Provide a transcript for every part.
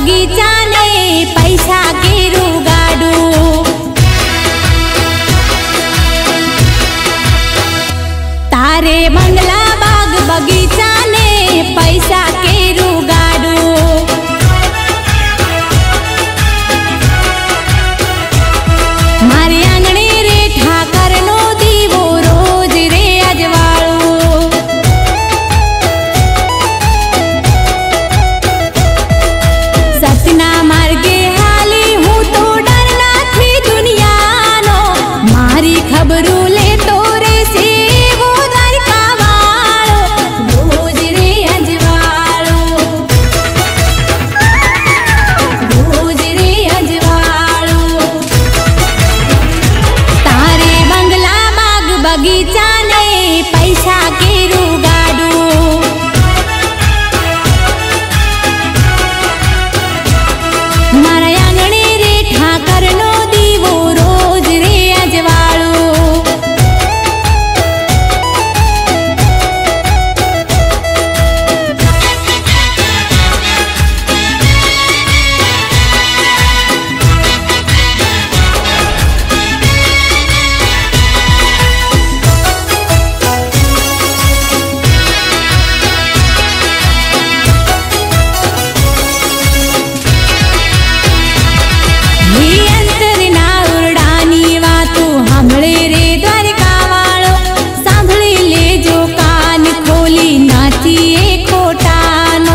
बगीचा ने पैसा केरू गाडू तारे बंगला बाग बगीचा ने पैसा केरू गाडू मारे आंगणे रे ठाकर नो दीवो रोज रे अजवाळो सतना मार्गे हाली हूँ तो डरना थी दुनिया नो मारी खबरू ले तो रे से वो द्वारका वाळो रोज रे अजवाळो रोज रे अजवाळो तारे बंगला बाग बगीचा ने पैसा केरू गाडू मारा आंगणे रे ठाकर नो दीवो रोज रे अजवाळो ही अंतर ना उरडानी वातो सांभळे रे द्वारका वाळो सांभळी लेजो कान खोली नाथी ए खोटानो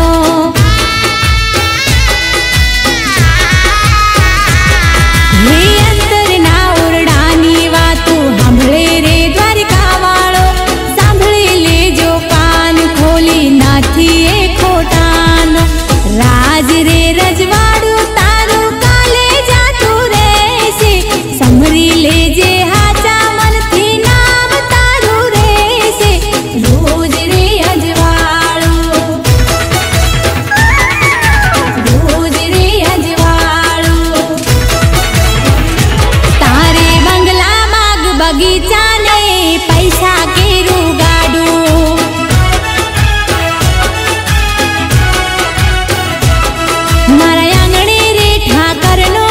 ही अंतर ना उरडानी वातो सांभळे रे द्वारका वाळो सांभळी लेजो कान खोली नाथी ए खोटानो राज रे रजवाड़ू तारू काले जातू रेसे समरी लेजे हाचा मन थी नाम तारू रेसे रोज रे अजवाळो रोज रे अजवाळो तारे बंगला बाग बगीचा ने पैसा केरू गाडू मारा आंगणे रे ठाकर नो